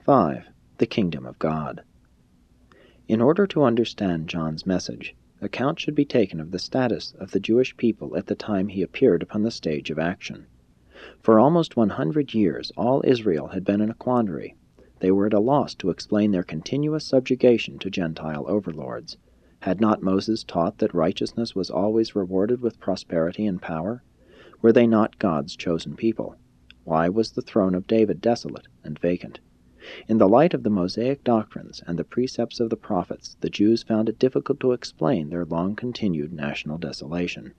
5. The Kingdom of God. In order to understand John's message, account should be taken of the status of the Jewish people at the time he appeared upon the stage of action. For almost 100 years all Israel had been in a quandary. They were at a loss to explain their continuous subjugation to Gentile overlords. Had not Moses taught that righteousness was always rewarded with prosperity and power? Were they not God's chosen people? Why was the throne of David desolate and vacant? In the light of the Mosaic doctrines and the precepts of the prophets, the Jews found it difficult to explain their long-continued national desolation.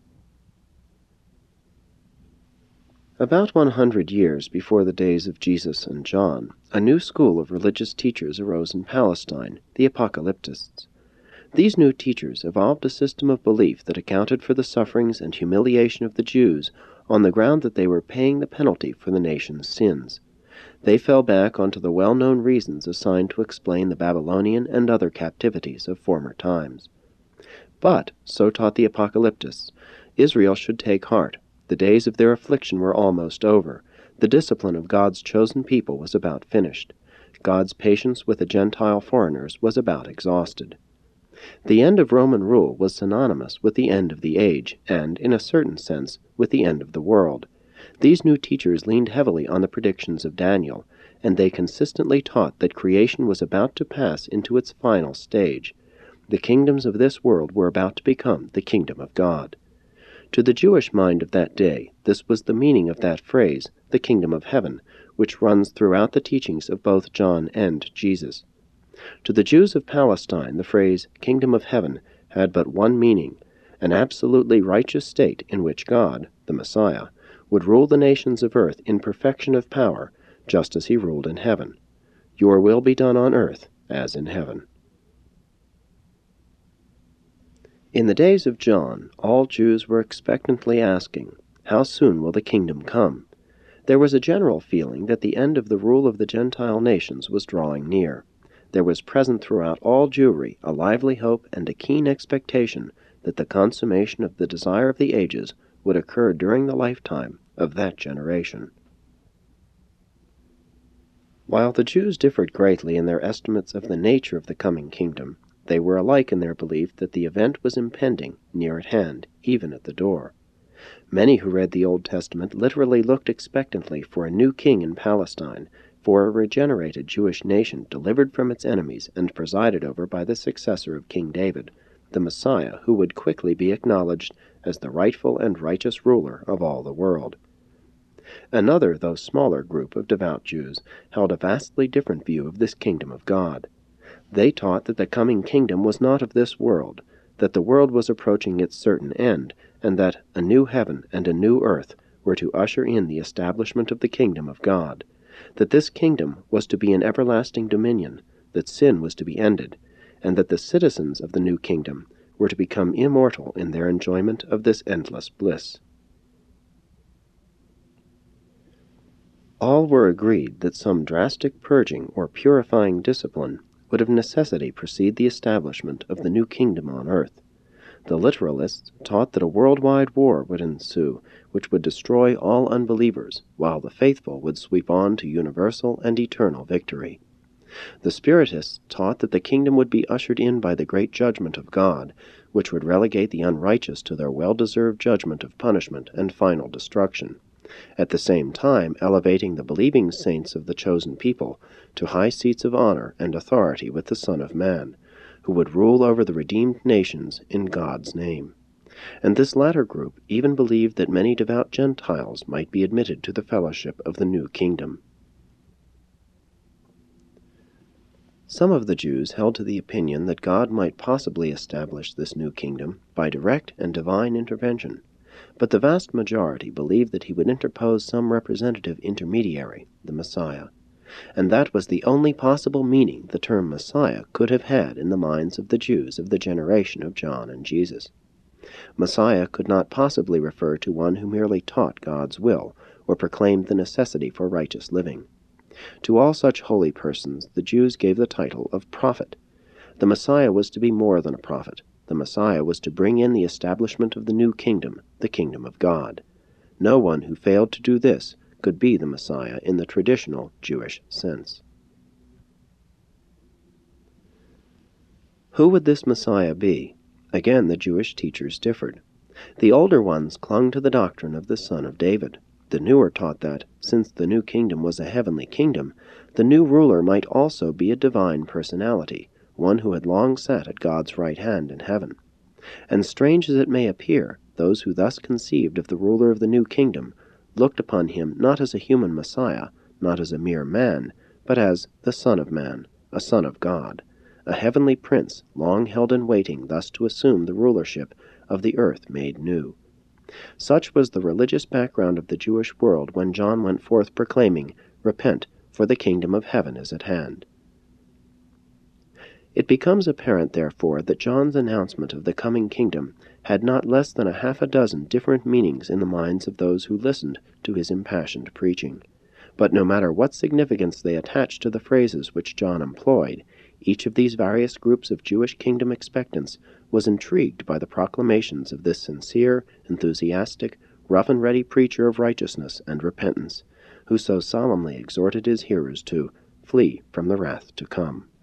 About 100 years before the days of Jesus and John, a new school of religious teachers arose in Palestine, the Apocalyptists. These new teachers evolved a system of belief that accounted for the sufferings and humiliation of the Jews on the ground that they were paying the penalty for the nation's sins. They fell back onto the well-known reasons assigned to explain the Babylonian and other captivities of former times. But, so taught the Apocalyptists, Israel should take heart. The days of their affliction were almost over. The discipline of God's chosen people was about finished. God's patience with the Gentile foreigners was about exhausted. The end of Roman rule was synonymous with the end of the age, and, in a certain sense, with the end of the world. These new teachers leaned heavily on the predictions of Daniel, and they consistently taught that creation was about to pass into its final stage. The kingdoms of this world were about to become the kingdom of God. To the Jewish mind of that day, this was the meaning of that phrase, the kingdom of heaven, which runs throughout the teachings of both John and Jesus. To the Jews of Palestine, the phrase, kingdom of heaven, had but one meaning, an absolutely righteous state in which God, the Messiah, would rule the nations of earth in perfection of power, just as he ruled in heaven. Your will be done on earth as in heaven. In the days of John, all Jews were expectantly asking, how soon will the kingdom come? There was a general feeling that the end of the rule of the Gentile nations was drawing near. There was present throughout all Jewry a lively hope and a keen expectation that the consummation of the desire of the ages would occur during the lifetime of that generation. While the Jews differed greatly in their estimates of the nature of the coming kingdom, they were alike in their belief that the event was impending, near at hand, even at the door. Many who read the Old Testament literally looked expectantly for a new king in Palestine, for a regenerated Jewish nation delivered from its enemies and presided over by the successor of King David, the Messiah who would quickly be acknowledged as the rightful and righteous ruler of all the world. Another, though smaller, group of devout Jews held a vastly different view of this kingdom of God. They taught that the coming kingdom was not of this world, that the world was approaching its certain end, and that a new heaven and a new earth were to usher in the establishment of the kingdom of God, that this kingdom was to be an everlasting dominion, that sin was to be ended, and that the citizens of the new kingdom were to become immortal in their enjoyment of this endless bliss. All were agreed that some drastic purging or purifying discipline would of necessity precede the establishment of the new kingdom on earth. The literalists taught that a worldwide war would ensue, which would destroy all unbelievers, while the faithful would sweep on to universal and eternal victory. The Spiritists taught that the kingdom would be ushered in by the great judgment of God, which would relegate the unrighteous to their well-deserved judgment of punishment and final destruction, at the same time elevating the believing saints of the chosen people to high seats of honor and authority with the Son of Man, who would rule over the redeemed nations in God's name. And this latter group even believed that many devout Gentiles might be admitted to the fellowship of the new kingdom. Some of the Jews held to the opinion that God might possibly establish this new kingdom by direct and divine intervention, but the vast majority believed that he would interpose some representative intermediary, the Messiah, and that was the only possible meaning the term Messiah could have had in the minds of the Jews of the generation of John and Jesus. Messiah could not possibly refer to one who merely taught God's will or proclaimed the necessity for righteous living. To all such holy persons the Jews gave the title of prophet. The Messiah was to be more than a prophet. The Messiah was to bring in the establishment of the new kingdom, the kingdom of God. No one who failed to do this could be the Messiah in the traditional Jewish sense. Who would this Messiah be? Again, the Jewish teachers differed. The older ones clung to the doctrine of the Son of David. The newer taught that, since the new kingdom was a heavenly kingdom, the new ruler might also be a divine personality, one who had long sat at God's right hand in heaven. And strange as it may appear, those who thus conceived of the ruler of the new kingdom looked upon him not as a human Messiah, not as a mere man, but as the Son of Man, a Son of God, a heavenly prince long held in waiting thus to assume the rulership of the earth made new. Such was the religious background of the Jewish world when John went forth proclaiming, "Repent, for the kingdom of heaven is at hand." It becomes apparent, therefore, that John's announcement of the coming kingdom had not less than half a dozen different meanings in the minds of those who listened to his impassioned preaching. But no matter what significance they attached to the phrases which John employed, each of these various groups of Jewish kingdom expectants was intrigued by the proclamations of this sincere, enthusiastic, rough-and-ready preacher of righteousness and repentance, who so solemnly exhorted his hearers to flee from the wrath to come.